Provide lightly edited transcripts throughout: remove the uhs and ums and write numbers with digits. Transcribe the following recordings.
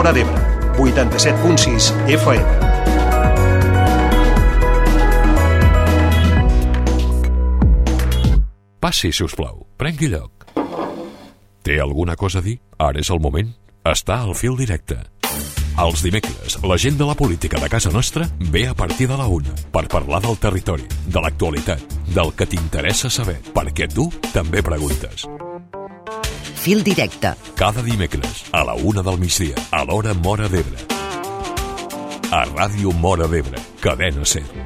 Móra d'Ebre, 87.6 FM. Passi, si us plau. Prengui lloc. Té alguna cosa a dir? Ara és el moment. Està al fil directe. Els dimecres, la gent de la política de casa nostra ve a partir de la 1 per parlar del territori, de l'actualitat, del que t'interessa saber, perquè tu també preguntes. Fil directe. Cada dimecres, a la 1 del migdia, a l'hora Móra d'Ebre. A Ràdio Móra d'Ebre, Cadena 100.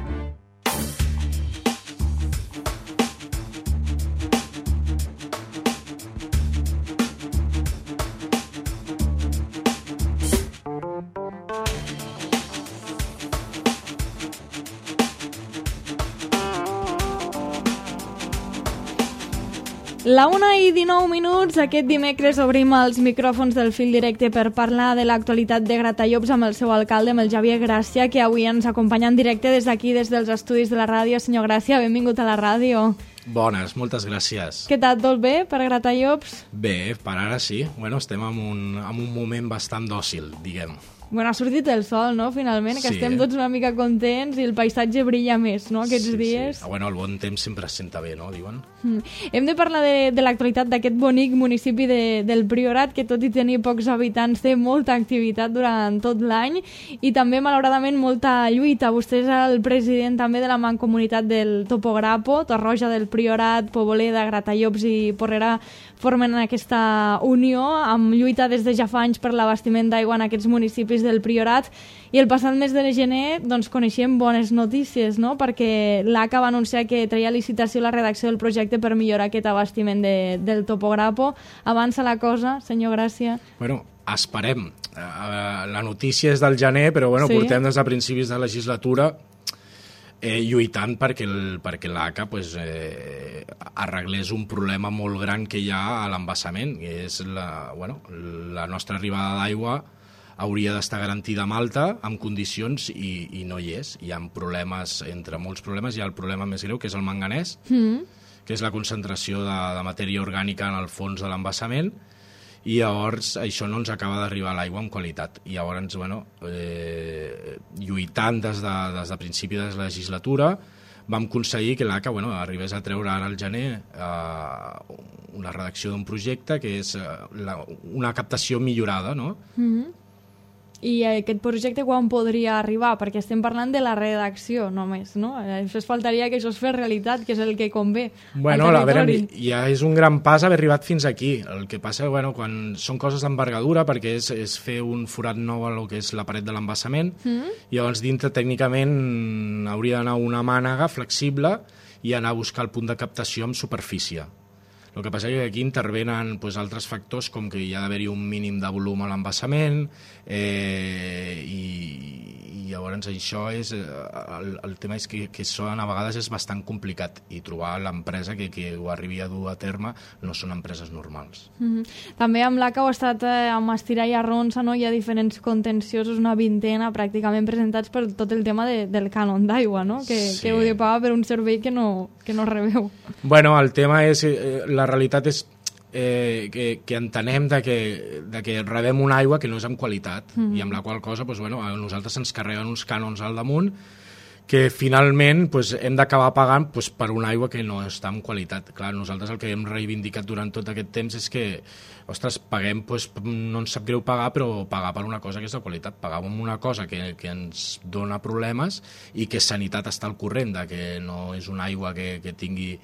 La 1:19, aquest dimecres obrim els micròfons del fil directe per parlar de l'actualitat de Gratallops amb el seu alcalde, amb el Javier Gràcia, que avui ens acompanya en directe des d'aquí, des dels estudis de la ràdio. Senyor Gràcia, benvingut a la ràdio. Bones, moltes gràcies. Què tal, tot bé per Gratallops? Bé, per ara sí. Bueno, estem en un moment bastant dòcil, diguem. Bueno, ha sortit el sol, no?, finalment, que Sí. estem tots una mica contents i el paisatge brilla més, no?, aquests dies. Sí. Bueno, el bon temps sempre es senta bé, no?, diuen. Hem de parlar de l'actualitat d'aquest bonic municipi del Priorat, que tot i tenir pocs habitants té molta activitat durant tot l'any i també, malauradament, molta lluita. Vostè és el president també de la mancomunitat del Topograpo, Torroja del Priorat, Poboleda, Gratallops i Porrera formen aquesta unió amb lluita des de ja fa anys per l'abastiment d'aigua en aquests municipis del Priorat, i el passat mes de gener doncs, coneixem bones notícies, no?, perquè l'ACA va anunciar que treia a licitació la redacció del projecte per millorar aquest abastiment del Topograpo. Avança la cosa, senyor Gràcia? Bueno, esperem. La notícia és del gener, però bueno, Sí. portem des de principis de legislatura lluitant perquè l'ACA pues, arreglés un problema molt gran que hi ha a l'embassament, que és la nostra arribada d'aigua hauria d'estar garantida a Malta amb condicions i no hi és. Hi ha problemes, entre molts problemes, hi ha el problema més greu, que és el manganès, que és la concentració de matèria orgànica en el fons de l'embassament, i llavors això no ens acaba d'arribar a l'aigua amb qualitat. I llavors, lluitant des de principi de la legislatura, vam aconseguir que l'ACA arribés a treure ara al gener una redacció d'un projecte que és una captació millorada, no? I aquest projecte quan podria arribar? Perquè estem parlant de la redacció només, no? Això faltaria que això es fes realitat, que és el que convé Bueno, al territori. ja és un gran pas haver arribat fins aquí. El que passa, quan són coses d'envergadura, perquè és fer un forat nou a lo que és la paret de l'embassament, i llavors dintre tècnicament hauria d'anar una mànega flexible i anar a buscar el punt de captació amb superfície. El que passa és que aquí intervenen altres factors, com que hi ha d'haver-hi un mínim de volum a l'embassament, i llavors això és... El tema és que això a vegades és bastant complicat, i trobar l'empresa que ho arribi a dur a terme no són empreses normals. També amb l'ACA ho ha estat amb estirar i arronsa, no? Hi ha diferents contenciosos, una vintena pràcticament presentats per tot el tema del cànon d'aigua, no? Que heu de pagar per un servei que no rebeu. Bueno, el tema és... La realitat és que entenem que rebem una aigua que no és amb qualitat, i amb la qual cosa a nosaltres ens carreguen uns cànons al damunt que finalment hem d'acabar pagant per una aigua que no està en qualitat. Clar, nosaltres el que hem reivindicat durant tot aquest temps és que, ostres, paguem, no ens sap greu pagar, però pagar per una cosa que és de qualitat. Pagàvem una cosa que ens dona problemes i que Sanitat està al corrent, que no és una aigua que tingui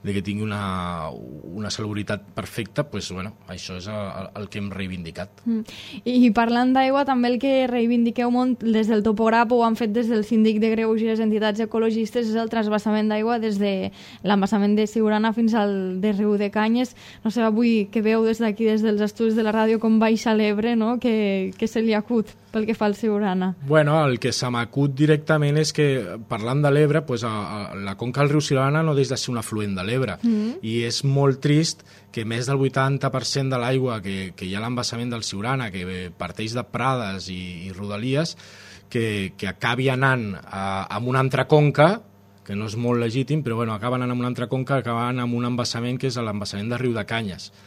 una salubritat perfecta, això és el que hem reivindicat. I parlant d'aigua, també el que reivindiqueu molt des del Topograpo, ho han fet des del Síndic de Greuges i les entitats ecologistes, és el transvassament d'aigua des de l'embassament de Siurana fins al de Riu de Canyes. No sé, avui que veu des d'aquí, des dels estudis de la ràdio, com baixa l'Ebre, no? Que se li acut pel que fa al Siurana. Bueno, el que se m'acut directament és que, parlant de l'Ebre, la conca del riu Siurana no deixa de ser un afluent de l'Ebre, i és molt trist que més del 80% de l'aigua que hi ha a l'embassament del Siurana, que parteix de Prades i Rodalies, que acabi anant amb una altra conca, que no és molt legítim, però acaben anant amb una altra conca, acaben amb un embassament que és l'embassament de Riu de Canyes.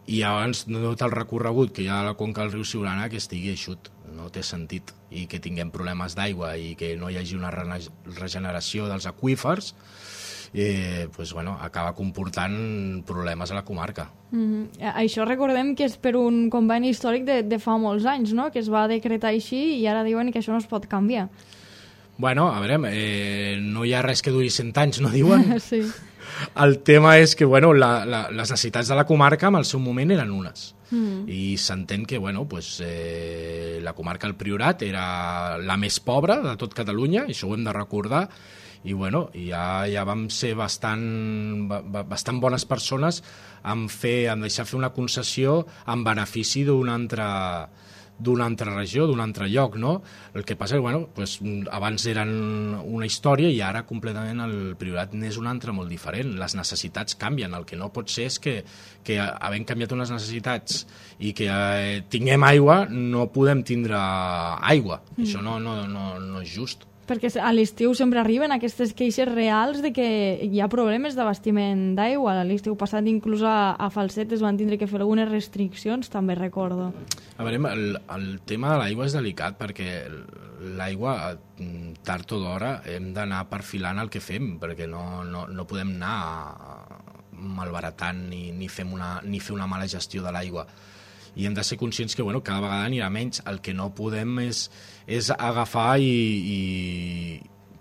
i abans no tot el recorregut que hi ha a la conca del riu Siurana que estigui eixut, no té sentit, i que tinguem problemes d'aigua i que no hi hagi una regeneració dels aqüífers, pues, bueno, acaba comportant problemes a la comarca. Això recordem que és per un conveni històric de fa molts anys, no? Que es va decretar així i ara diuen que això no es pot canviar. Bueno, a veure, no hi ha res que duri 100 anys, no diuen? Sí. El tema és que, bueno, les necessitats de la comarca en el seu moment eren unes. I s'entén que, bueno, pues, la comarca del Priorat era la més pobra de tot Catalunya, i això ho hem de recordar, i bueno, ja vam ser bastant bones persones en deixar fer una concessió en benefici d'una altra regió, d'un altre lloc, no? El que passa és que, bueno, pues, abans eren una història i ara completament el Priorat n'és un altre molt diferent. Les necessitats canvien. El que no pot ser és que havent canviat unes necessitats i que tinguem aigua, no podem tindre aigua. Això no és just. Perquè a l'estiu sempre arriben aquestes queixes reals de que hi ha problemes d'abastiment d'aigua. A l'estiu passat inclús a Falset es van tindre que fer algunes restriccions, també recordo. A veure, el tema de l'aigua és delicat perquè l'aigua, tard o d'hora, hem d'anar perfilant el que fem, perquè no podem anar malbaratant ni fer una mala gestió de l'aigua. I hem de ser conscients que, bueno, cada vegada anirà menys. El que no podem és agafar i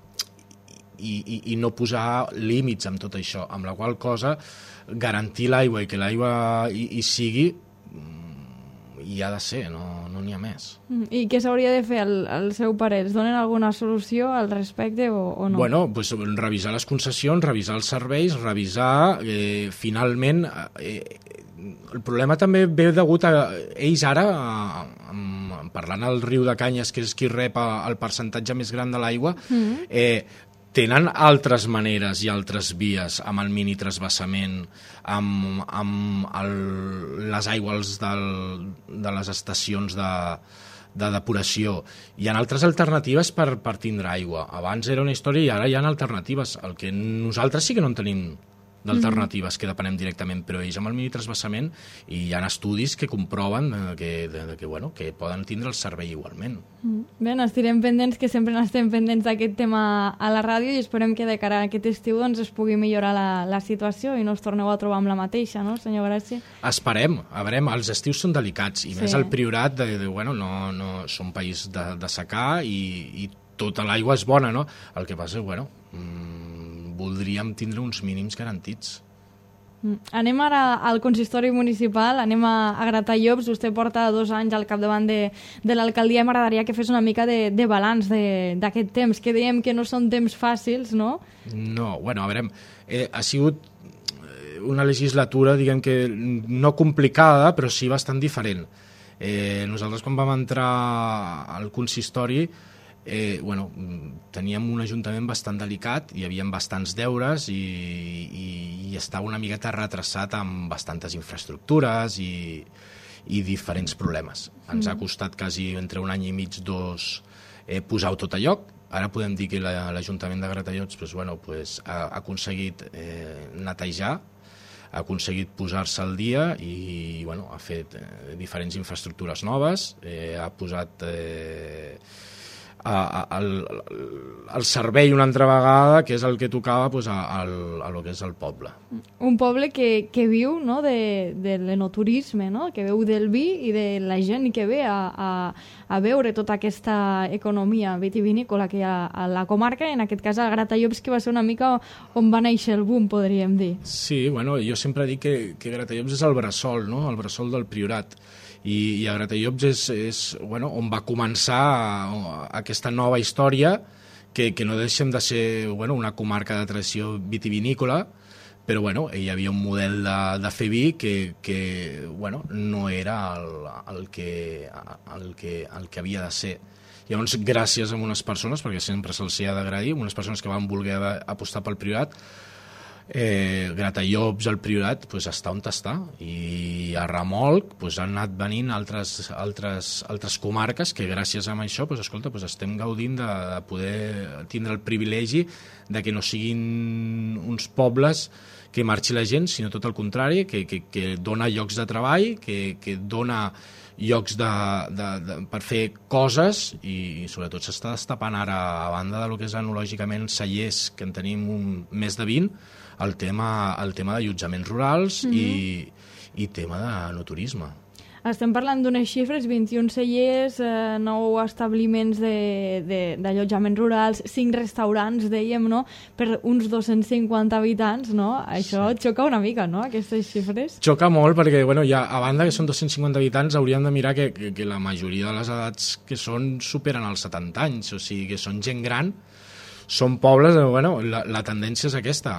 no posar límits amb tot això, amb la qual cosa garantir l'aigua i que l'aigua hi sigui hi ha de ser, no n'hi ha més. I què s'hauria de fer al seu parer? Es donen alguna solució al respecte o no? Bueno, pues, revisar les concessions, revisar els serveis, revisar finalment... El problema també ve degut a ells ara, parlant al riu de Canyes, que és qui rep el percentatge més gran de l'aigua, tenen altres maneres i altres vies, amb el mini transvasament, amb les aigües de les estacions de depuració. Hi ha altres alternatives per tindre aigua. Abans era una història i ara hi ha alternatives. El que nosaltres sí que no en tenim d'alternatives, que depenem directament, però ells amb el mini transvasament, i hi ha estudis que comproven que poden tindre el servei igualment. Bé, estirem pendents, que sempre n'estem pendents d'aquest tema a la ràdio, i esperem que de cara a aquest estiu es pugui millorar la situació i no us torneu a trobar amb la mateixa, no, senyor Gràcia? Esperem, a veure, els estius són delicats, i més el Priorat, no som país de secà i tota l'aigua és bona, no? El que passa és, voldríem tindre uns mínims garantits. Anem ara al consistori municipal, anem a Gratallops. Vostè porta 2 anys al capdavant de l'alcaldia. M'agradaria que fes una mica de balanç d'aquest temps, que dèiem que no són temps fàcils, no? No, a veure, ha sigut una legislatura, diguem que no complicada, però sí bastant diferent. Nosaltres, quan vam entrar al consistori, teníem un ajuntament bastant delicat, hi havia bastants deures i estava una miqueta retrasat amb bastantes infraestructures i diferents problemes. Ens ha costat quasi entre 1 any i mig, 2, posar-ho tot a lloc. Ara podem dir que l'Ajuntament de Gratallops ha aconseguit netejar, ha aconseguit posar-se al dia i ha fet diferents infraestructures noves, ha posat el servei una altra vegada, que és el que tocava a lo que és el poble. Un poble que viu, no, de l'enoturisme, no? Que veu del vi i de la gent que ve a veure tota aquesta economia vitivinícola que hi ha a la comarca, en aquest cas a Gratallops, que va ser una mica on va néixer el boom, podríem dir. Sí, jo sempre dic que Gratallops és el bressol, no? El bressol del Priorat. I a Gratallops és on va començar aquesta nova història, que no deixem de ser una comarca de tradició vitivinícola, però hi havia un model de fer vi que no era el que havia de ser. Llavors, gràcies a unes persones, perquè sempre se'ls ha d'agrair, unes persones que van voler apostar pel Priorat, Gratallops, el Priorat, està on està, i a remolc han anat venint altres comarques que gràcies a això estem gaudint de poder tindre el privilegi de que no siguin uns pobles que marxi la gent, sinó tot el contrari, que dona llocs de treball, que dona llocs per fer coses i sobretot s'està destapant ara, a banda del que és enològicament cellers, que en tenim més de 20, el tema d'allotjaments rurals i tema de no turisme. Estem parlant d'unes xifres, 21 cellers, 9 establiments d'allotjaments rurals, 5 restaurants, dèiem, no?, per uns 250 habitants, no? Això xoca una mica, no?, aquestes xifres. Xoca molt perquè, ja, a banda que són 250 habitants, hauríem de mirar que la majoria de les edats que superen els 70 anys, o sigui, que són gent gran. Són pobles, la tendència és aquesta,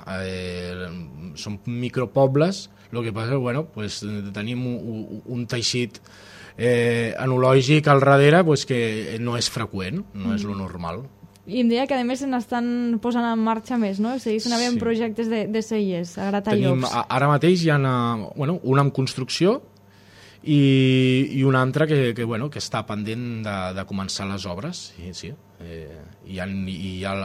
són micropobles, el que passa és que tenim un teixit enològic al darrere que no és freqüent, no és lo normal. I em deia que a més se n'estan posant en marxa més, no? Segueixen havent projectes de cellers a Gratallops. Ara mateix hi ha un en construcció i un altre que està pendent de començar les obres. Sí. Hi ha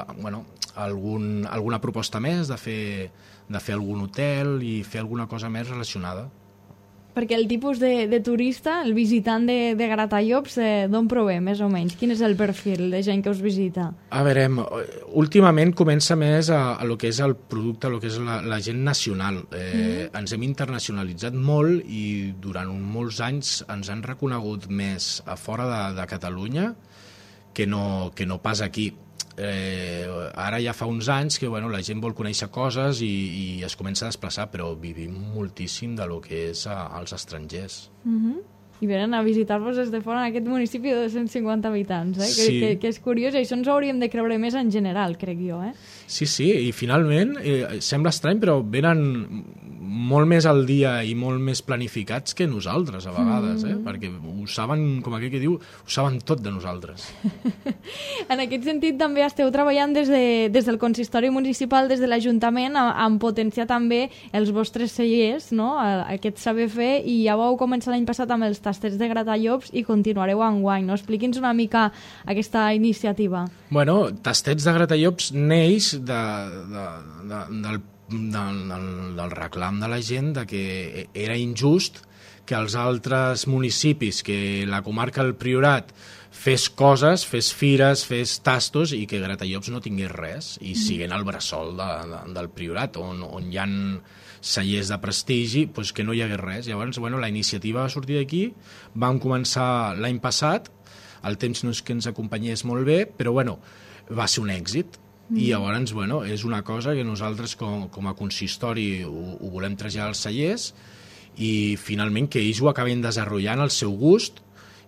alguna proposta més de fer algun hotel i fer alguna cosa més relacionada. Perquè el tipus de turista, el visitant de Gratallops, d'on prové, més o menys? Quin és el perfil de gent que us visita? A veure, últimament comença més a lo que és el producte, a lo que és la gent nacional. Ens hem internacionalitzat molt i durant molts anys ens han reconegut més a fora de Catalunya que no pas aquí. Ara ja fa uns anys que la gent vol conèixer coses i es comença a desplaçar, però vivim moltíssim de lo que és als estrangers. I venen a visitar-vos des de fora en aquest municipi de 250 habitants, Sí. que és curiós, i això ens ho hauríem de creure més en general, crec jo. Sí, i finalment sembla estrany, però venen molt més al dia i molt més planificats que nosaltres a vegades, perquè ho saben, com aquell que diu, ho saben tot de nosaltres. En aquest sentit també esteu treballant des del consistori municipal, des de l'Ajuntament, en potenciar també els vostres cellers, no?, aquest saber fer, i ja vau començar l'any passat amb els tastets de Gratallops i continuareu enguany, no? Expliqui'ns una mica aquesta iniciativa. Tastets de Gratallops neix del reclam de la gent de que era injust que els altres municipis, que la comarca del Priorat fes coses, fes fires, fes tastos i que Gratallops no tingués res i siguent el bressol del Priorat on hi ha cellers de prestigi, que no hi hagués res. Llavors, la iniciativa va sortir d'aquí, vam començar l'any passat, el temps no és que ens acompanyés molt bé, però va ser un èxit. I llavors, és una cosa que nosaltres com a consistori ho volem traslladar als cellers i finalment que ells ho acaben desenvolupant al seu gust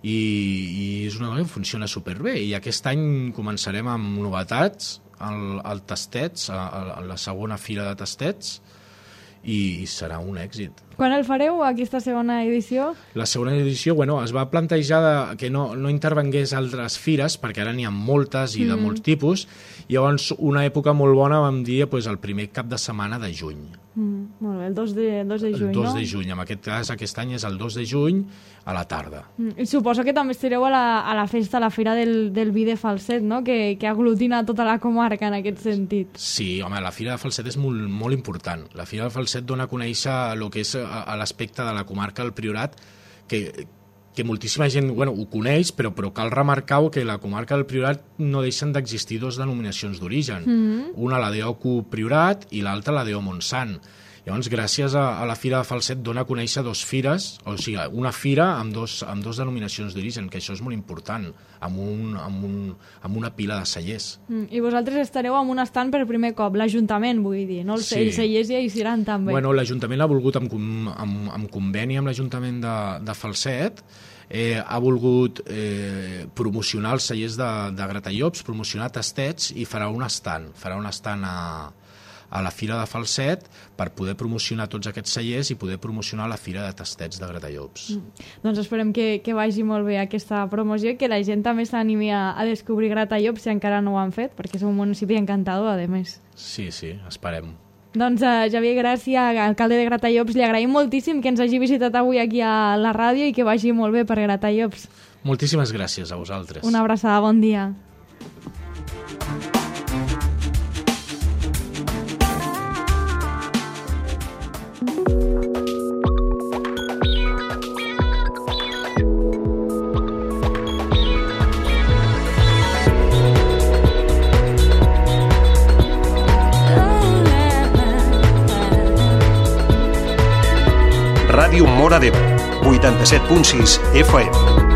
i és una cosa que funciona superbé. I aquest any començarem amb novetats, al Tastets, a la segona fira de Tastets, i serà un èxit. Quan el fareu, aquesta segona edició? La segona edició, es va plantejar que no intervengués altres fires, perquè ara n'hi ha moltes i de molts tipus, i llavors una època molt bona vam dir el primer cap de setmana de juny. Molt bé, el 2 de juny, el 2 de juny, en aquest cas aquest any és el 2 de juny a la tarda. I suposo que també estareu a la festa, a la fira del vi de Falset, no?, que aglutina tota la comarca en aquest sentit. Sí, home, la fira de Falset és molt, molt important. La fira de Falset dona a conèixer el que és l'aspecte de la comarca del Priorat, que moltíssima gent ho coneix, però cal remarcar que la comarca del Priorat no deixen d'existir dues denominacions d'origen. Una la d'Ocu Priorat i l'altra la d'O Montsant. Llavors, gràcies a la Fira de Falset dona a conèixer dues fires, o sigui, una fira amb dos denominacions d'origen, que això és molt important, amb una pila de cellers. I vosaltres estareu amb un estand per primer cop, l'Ajuntament, vull dir, no? Els cellers ja hi seran també. L'Ajuntament ha volgut, amb conveni amb l'Ajuntament de Falset, ha volgut promocionar els cellers de Gratallops, promocionar Tastets i farà un estand a la Fira de Falset per poder promocionar tots aquests cellers i poder promocionar la Fira de Tastets de Gratallops. Doncs esperem que vagi molt bé aquesta promoció i que la gent també s'animi a descobrir Gratallops si encara no ho han fet, perquè és un municipi encantador, a més. Sí, esperem. Doncs Xavier Gràcia, alcalde de Gratallops, li agraïm moltíssim que ens hagi visitat avui aquí a la ràdio i que vagi molt bé per Gratallops. Moltíssimes gràcies a vosaltres. Una abraçada, bon dia. Ràdio Móra d'Ebre, 87.6 FM.